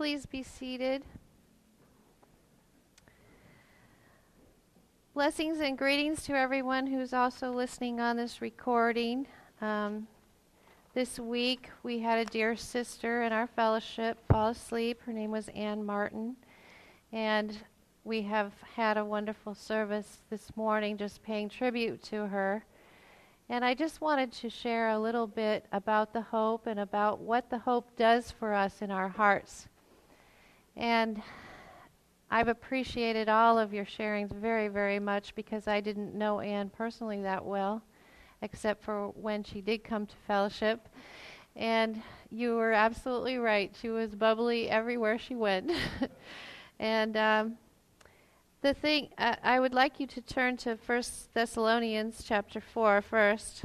please be seated. Blessings and greetings to everyone who's also listening on this recording. This week we had a dear sister in our fellowship fall asleep. Her name was Ann Martin. And we have had a wonderful service this morning just paying tribute to her. And I just wanted to share a little bit about the hope and about what the hope does for us in our hearts. And I've appreciated all of your sharings very, very much because I didn't know Ann personally that well, except for when she did come to fellowship. And you were absolutely right. She was bubbly everywhere she went. And the thing, I would like you to turn to 1 Thessalonians chapter 4 first.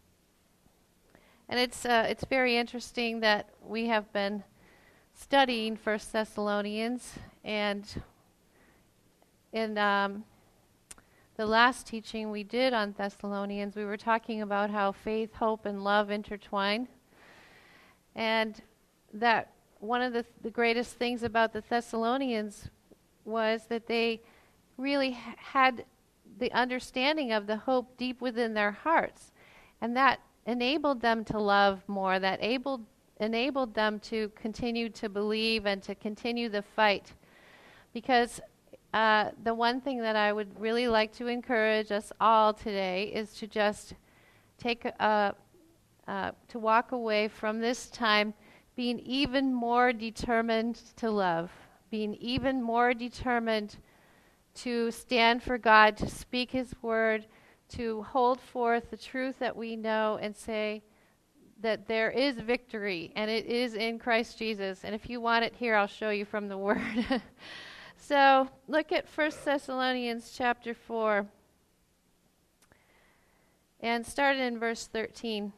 And it's very interesting that we have been studying 1 Thessalonians, and in the last teaching we did on Thessalonians, we were talking about how faith, hope, and love intertwine. And that one of the greatest things about the Thessalonians was that they really had the understanding of the hope deep within their hearts. And that enabled them to love more, that enabled them to continue to believe and to continue the fight. Because the one thing that I would really like to encourage us all today is to just take to walk away from this time being even more determined to love, being even more determined to stand for God, to speak His word, to hold forth the truth that we know and say that there is victory, and it is in Christ Jesus. And if you want it here, I'll show you from the Word. So look at 1 Thessalonians chapter 4, and start in verse 13.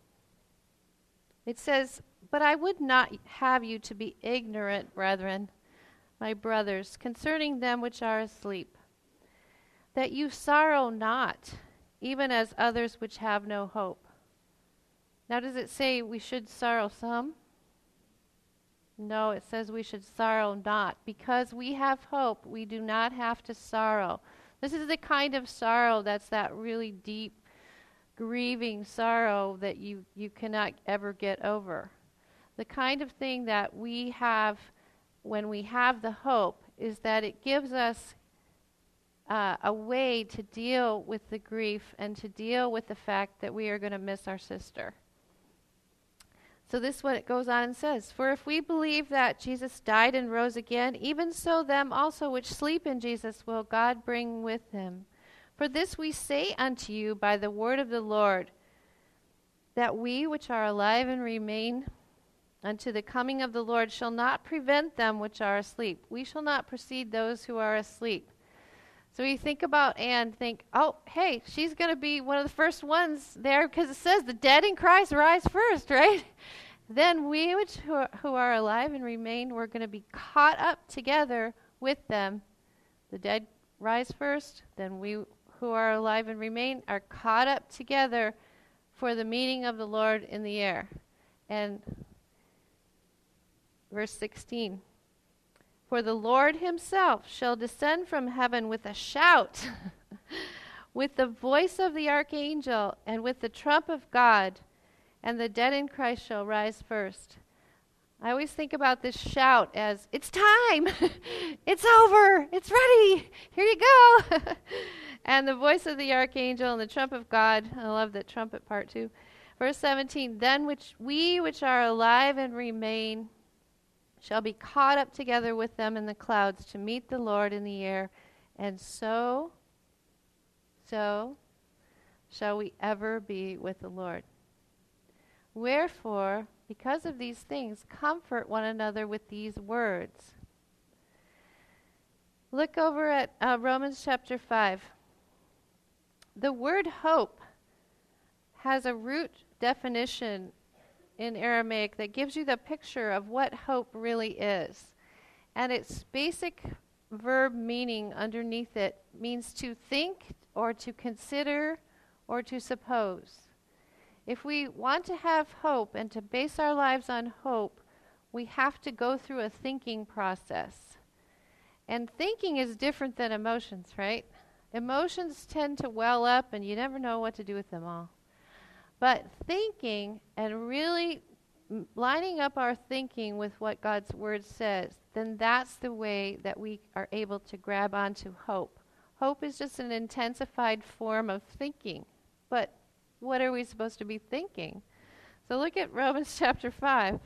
It says, "But I would not have you to be ignorant, brethren, my brothers, concerning them which are asleep, that you sorrow not, even as others which have no hope." Now, does it say we should sorrow some? No, it says we should sorrow not. Because we have hope, we do not have to sorrow. This is the kind of sorrow that's that really deep, grieving sorrow that you cannot ever get over. The kind of thing that we have when we have the hope is that it gives us a way to deal with the grief and to deal with the fact that we are going to miss our sister. So this is what it goes on and says, "For if we believe that Jesus died and rose again, even so them also which sleep in Jesus will God bring with him. For this we say unto you by the word of the Lord, that we which are alive and remain unto the coming of the Lord shall not prevent them which are asleep." We shall not precede those who are asleep. So you think about Anne, think, oh, hey, she's going to be one of the first ones there because it says the dead in Christ rise first, right? Then we which who are alive and remain, we're going to be caught up together with them. The dead rise first, then we who are alive and remain are caught up together for the meeting of the Lord in the air. And verse 16. "For the Lord himself shall descend from heaven with a shout, with the voice of the archangel, and with the trump of God, and the dead in Christ shall rise first." I always think about this shout as, it's time! It's over! It's ready! Here you go! And the voice of the archangel and the trump of God. I love that trumpet part too. Verse 17, "Then we which are alive and remain shall be caught up together with them in the clouds to meet the Lord in the air, and so shall we ever be with the Lord. Wherefore, because of these things, comfort one another with these words." Look over at Romans chapter 5. The word hope has a root definition in Aramaic that gives you the picture of what hope really is. And its basic verb meaning underneath it means to think or to consider or to suppose. If we want to have hope and to base our lives on hope, we have to go through a thinking process. And thinking is different than emotions, right? Emotions tend to well up and you never know what to do with them all. But thinking and really lining up our thinking with what God's Word says, then that's the way that we are able to grab onto hope. Hope is just an intensified form of thinking. But what are we supposed to be thinking? So look at Romans chapter 5,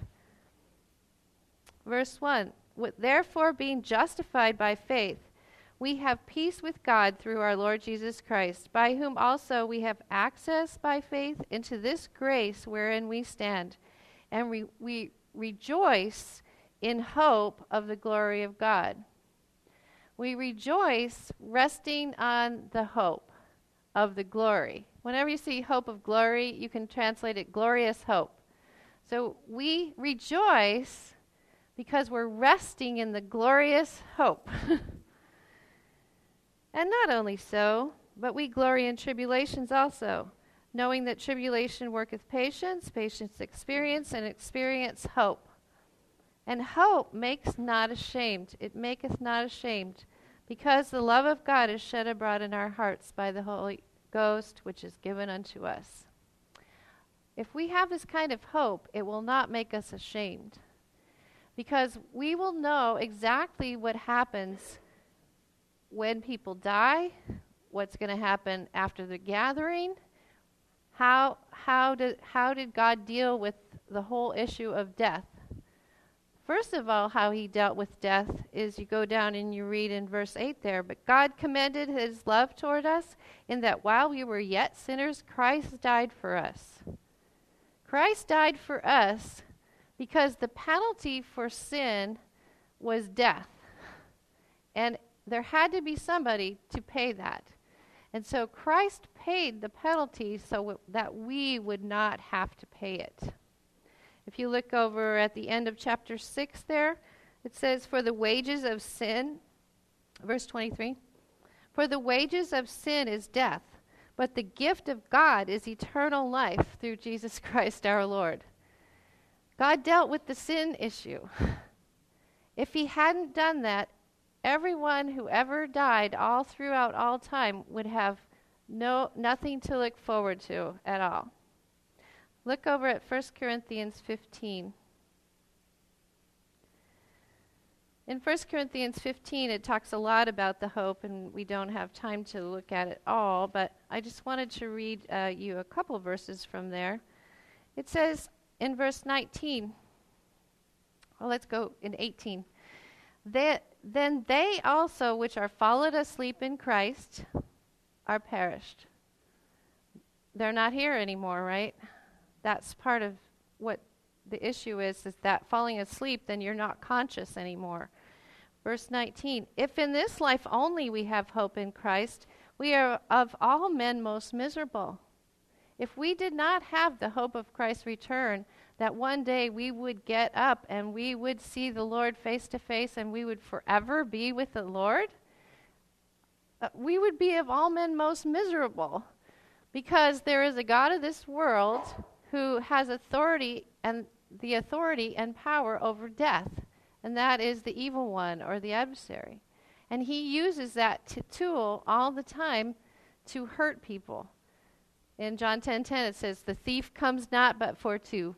verse 1. Therefore, being justified by faith, we have peace with God through our Lord Jesus Christ, by whom also we have access by faith into this grace wherein we stand, and we rejoice in hope of the glory of God. We rejoice resting on the hope of the glory. Whenever you see hope of glory, you can translate it glorious hope. So we rejoice because we're resting in the glorious hope. And not only so, but we glory in tribulations also, knowing that tribulation worketh patience, patience experience, and experience hope. And hope makes not ashamed. It maketh not ashamed, because the love of God is shed abroad in our hearts by the Holy Ghost, which is given unto us. If we have this kind of hope, it will not make us ashamed, because we will know exactly what happens when people die, what's going to happen after the gathering, how did God deal with the whole issue of death. First of all, how he dealt with death is you go down and you read in verse 8 there, but God commended his love toward us in that while we were yet sinners, Christ died for us. Christ died for us because the penalty for sin was death. And there had to be somebody to pay that. And so Christ paid the penalty so that we would not have to pay it. If you look over at the end of chapter 6 there, it says, for the wages of sin, verse 23, for the wages of sin is death, but the gift of God is eternal life through Jesus Christ our Lord. God dealt with the sin issue. If he hadn't done that, everyone who ever died all throughout all time would have nothing to look forward to at all. Look over at 1 Corinthians 15. In 1 Corinthians 15, it talks a lot about the hope, and we don't have time to look at it all, but I just wanted to read you a couple verses from there. It says in verse 19, well, let's go in 18. Then they also which are fallen asleep in Christ are perished. They're not here anymore, right? That's part of what the issue is that falling asleep, then you're not conscious anymore. Verse 19, if in this life only we have hope in Christ, we are of all men most miserable. If we did not have the hope of Christ's return, that one day we would get up and we would see the Lord face to face and we would forever be with the Lord, we would be of all men most miserable, because there is a God of this world who has authority and power over death, and that is the evil one or the adversary. And he uses that tool all the time to hurt people. In John 10:10 it says, the thief comes not but for to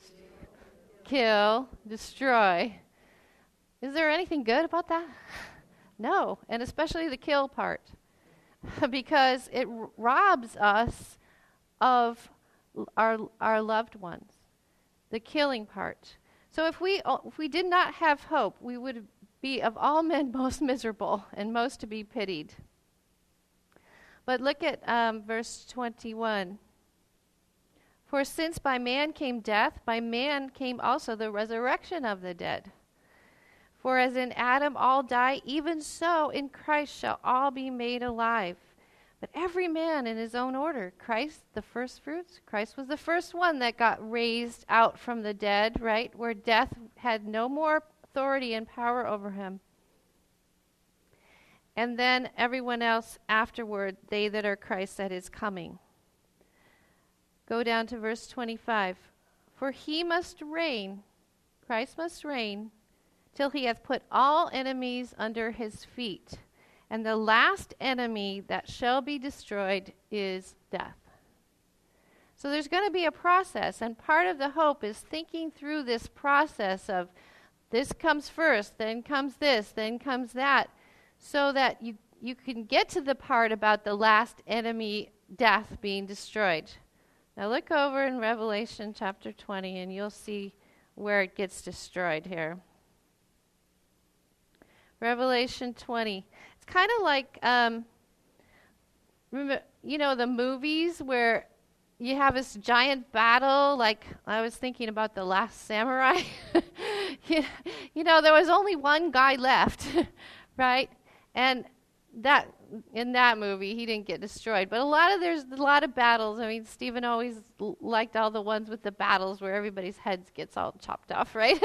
kill, destroy. Is there anything good about that? No, and especially the kill part, because it robs us of our loved ones, the killing part. So if we did not have hope, we would be of all men most miserable and most to be pitied. But look at verse 21. For since by man came death, by man came also the resurrection of the dead. For as in Adam all die, even so in Christ shall all be made alive. But every man in his own order. Christ, the first fruits. Christ was the first one that got raised out from the dead, right? Where death had no more authority and power over him. And then everyone else afterward, they that are Christ at his coming. Go down to verse 25. For he must reign, Christ must reign till he hath put all enemies under his feet. And the last enemy that shall be destroyed is death. So there's going to be a process, and part of the hope is thinking through this process of this comes first, then comes this, then comes that, so that you can get to the part about the last enemy, death, being destroyed. Now look over in Revelation chapter 20, and you'll see where it gets destroyed here. Revelation 20. It's kind of like, remember, the movies where you have this giant battle, like I was thinking about The Last Samurai. There was only one guy left, right? And that in that movie, he didn't get destroyed. But there's a lot of battles. I mean, Stephen always liked all the ones with the battles where everybody's heads gets all chopped off, right?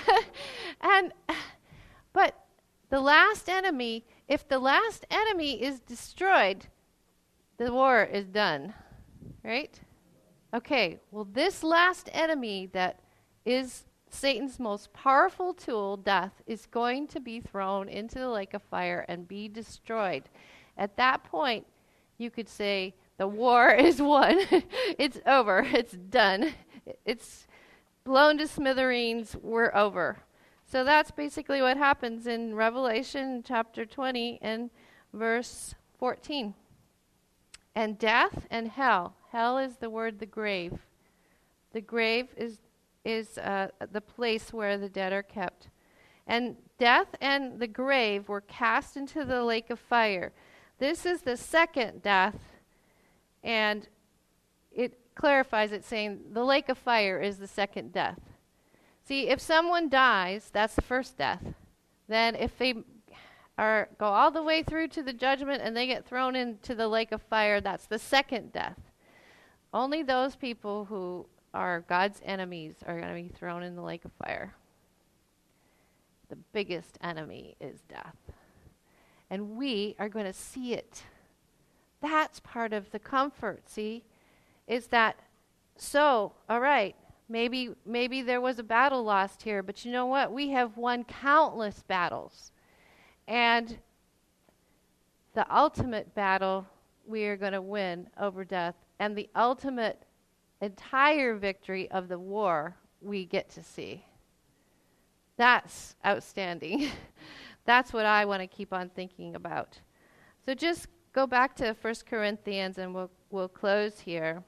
But the last enemy, if the last enemy is destroyed, the war is done. Right? Okay, well, this last enemy that is Satan's most powerful tool, death, is going to be thrown into the lake of fire and be destroyed. At that point, you could say the war is won. It's over. It's done. It's blown to smithereens. We're over. So that's basically what happens in Revelation chapter 20 and verse 14. And death and hell. Hell is the word the grave. The grave is the place where the dead are kept. And death and the grave were cast into the lake of fire. This is the second death, and it clarifies it saying the lake of fire is the second death. See, if someone dies, that's the first death. Then if they go all the way through to the judgment and they get thrown into the lake of fire, that's the second death. Only those people who are God's enemies are going to be thrown in the lake of fire. The biggest enemy is death. And we are going to see it. That's part of the comfort, see? Is that, so, all right, maybe there was a battle lost here, but you know what? We have won countless battles. And the ultimate battle we are going to win over death, and the ultimate entire victory of the war we get to see. That's outstanding. That's what I want to keep on thinking about. So just go back to 1 Corinthians and we'll close here.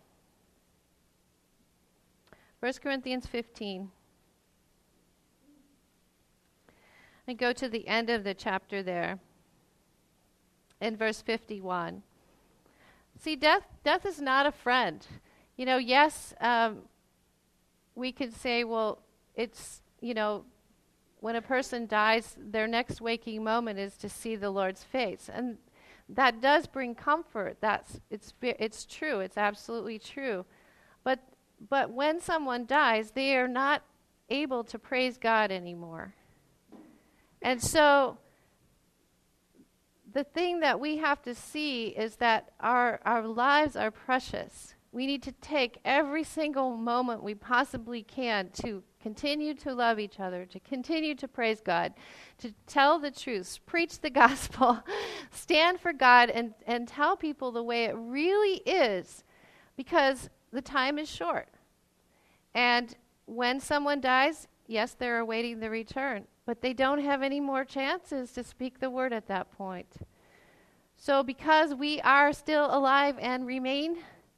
1 Corinthians 15. And go to the end of the chapter there. In verse 51. See, death is not a friend. Yes, we could say, well, it's, when a person dies, their next waking moment is to see the Lord's face. And that does bring comfort. It's true. It's absolutely true. But when someone dies, they are not able to praise God anymore. And so the thing that we have to see is that our lives are precious. We need to take every single moment we possibly can to continue to love each other, to continue to praise God, to tell the truth, preach the gospel, stand for God, and tell people the way it really is, because the time is short. And when someone dies, yes, they're awaiting the return, but they don't have any more chances to speak the word at that point. So because we are still alive and remain,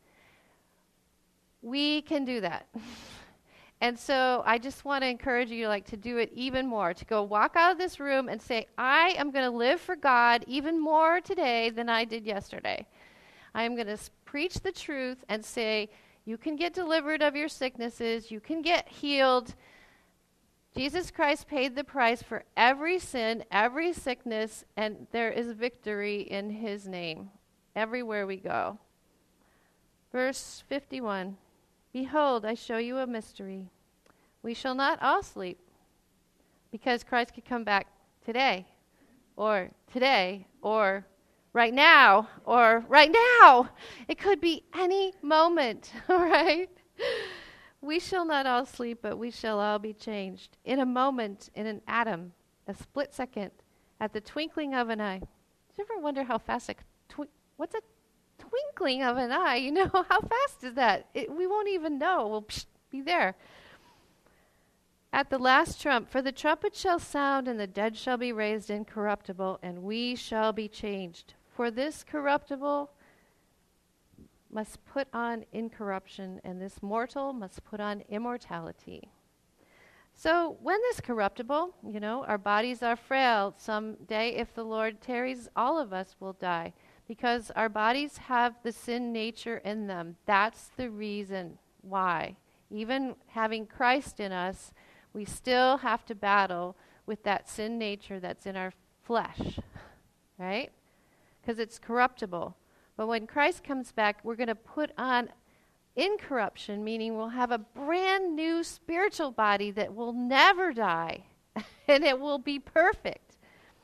we can do that. And so I just want to encourage you to do it even more, to go walk out of this room and say, I am going to live for God even more today than I did yesterday. I am going to preach the truth and say, you can get delivered of your sicknesses, you can get healed. Jesus Christ paid the price for every sin, every sickness, and there is victory in his name everywhere we go. Verse 51. Behold, I show you a mystery. We shall not all sleep, because Christ could come back today, or right now, or right now. It could be any moment, all right? We shall not all sleep, but we shall all be changed. In a moment, in an atom, a split second, at the twinkling of an eye. Did you ever wonder how fast what's a twinkling of an eye? You know, how fast is that? We won't even know. We'll be there. At the last trump, for the trumpet shall sound, and the dead shall be raised incorruptible, and we shall be changed. For this corruptible must put on incorruption, and this mortal must put on immortality. So when this corruptible, our bodies are frail. Someday, if the Lord tarries, all of us will die, because our bodies have the sin nature in them. That's the reason why. Even having Christ in us, we still have to battle with that sin nature that's in our flesh, right? Because it's corruptible. But when Christ comes back, we're going to put on incorruption, meaning we'll have a brand new spiritual body that will never die, and it will be perfect.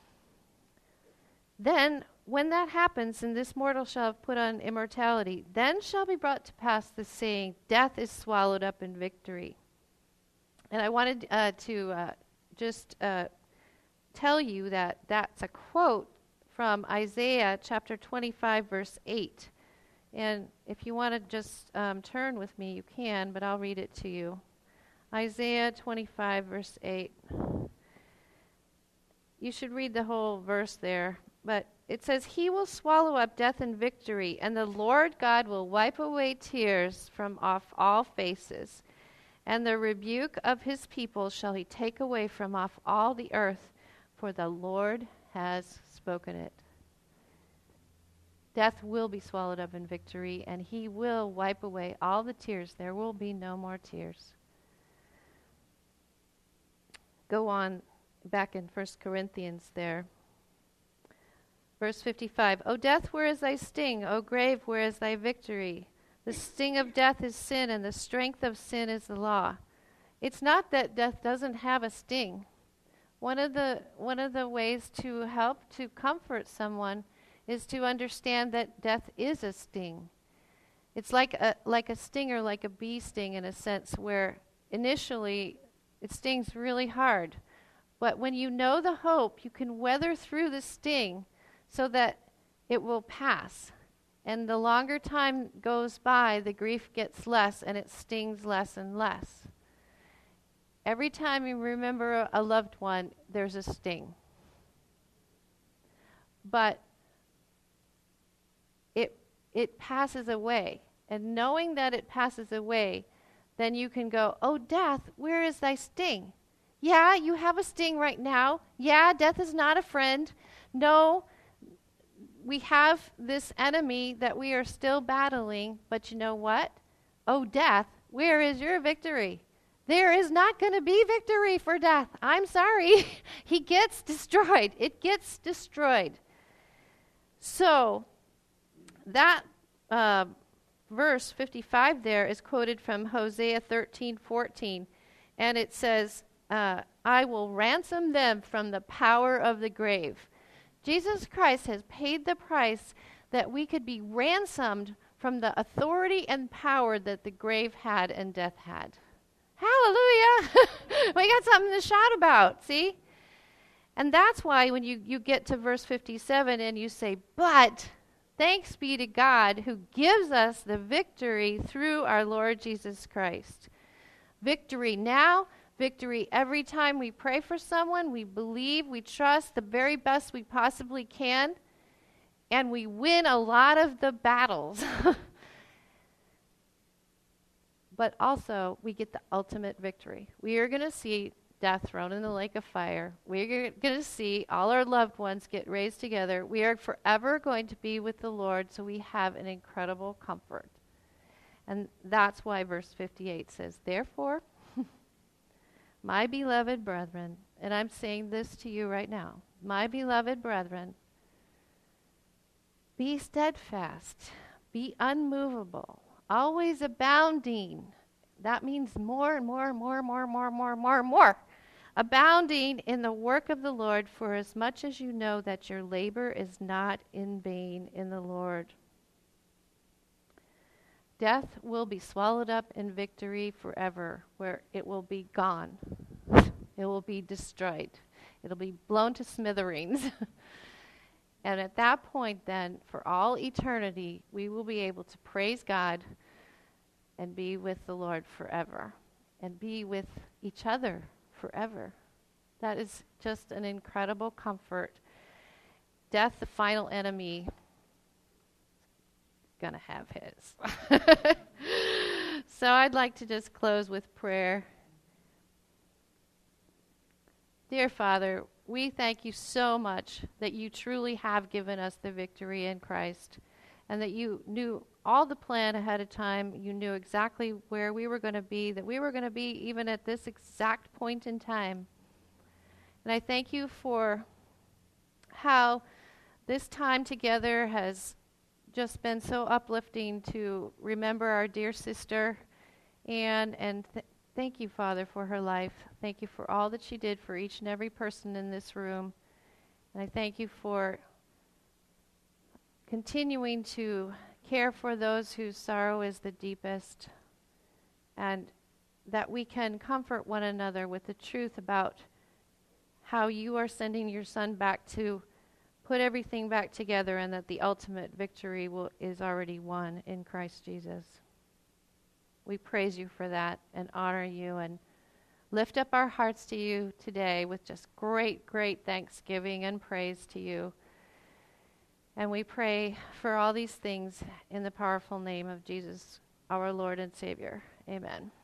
Then, when that happens, and this mortal shall have put on immortality, then shall be brought to pass the saying, death is swallowed up in victory. And I wanted to just tell you that that's a quote from Isaiah chapter 25, verse 8. And if you want to just turn with me, you can, but I'll read it to you. Isaiah 25, verse 8. You should read the whole verse there. But it says, he will swallow up death in victory, and the Lord God will wipe away tears from off all faces. And the rebuke of his people shall he take away from off all the earth, for the Lord has spoken it. Death will be swallowed up in victory, and he will wipe away all the tears. There will be no more tears. Go on back in 1 Corinthians there. Verse 55, O death, where is thy sting? O grave, where is thy victory? The sting of death is sin, and the strength of sin is the law. It's not that death doesn't have a sting. One of the ways to help to comfort someone is to understand that death is a sting. It's like a stinger, like a bee sting in a sense, where initially it stings really hard. But when you know the hope, you can weather through the sting so that it will pass. And the longer time goes by, the grief gets less and it stings less and less. Every time you remember a loved one, there's a sting. But it passes away. And knowing that it passes away, then you can go, oh, death, where is thy sting? Yeah, you have a sting right now. Yeah, death is not a friend. No, we have this enemy that we are still battling, but you know what? Oh, death, where is your victory? There is not going to be victory for death. I'm sorry. He gets destroyed. It gets destroyed. So that verse 55 there is quoted from Hosea 13:14, and it says, I will ransom them from the power of the grave. Jesus Christ has paid the price that we could be ransomed from the authority and power that the grave had and death had. Hallelujah! We got something to shout about, see? And that's why when you get to verse 57 and you say, but thanks be to God who gives us the victory through our Lord Jesus Christ. Victory now, victory every time we pray for someone, we believe, we trust the very best we possibly can, and we win a lot of the battles. But also, we get the ultimate victory. We are going to see death thrown in the lake of fire. We're going to see all our loved ones get raised together. We are forever going to be with the Lord, so we have an incredible comfort. And that's why verse 58 says, therefore, my beloved brethren, and I'm saying this to you right now, my beloved brethren, be steadfast, be unmovable, always abounding. That means more and more and more and more and more and more and more and more. Abounding in the work of the Lord, for as much as you know that your labor is not in vain in the Lord. death will be swallowed up in victory forever, where it will be gone. It will be destroyed. It'll be blown to smithereens. And at that point then, for all eternity, we will be able to praise God and be with the Lord forever and be with each other forever. That is just an incredible comfort. Death, the final enemy, is going to have his. So I'd like to just close with prayer. Dear Father, we thank you so much that you truly have given us the victory in Christ, and that you knew all the plan ahead of time. You knew exactly where we were going to be, that we were going to be even at this exact point in time. And I thank you for how this time together has just been so uplifting to remember our dear sister, and thank you, Father, for her life. Thank you for all that she did for each and every person in this room. And I thank you for continuing to care for those whose sorrow is the deepest, and that we can comfort one another with the truth about how you are sending your Son back to put everything back together, and that the ultimate victory is already won in Christ Jesus. We praise you for that and honor you and lift up our hearts to you today with just great, great thanksgiving and praise to you. And we pray for all these things in the powerful name of Jesus, our Lord and Savior. Amen.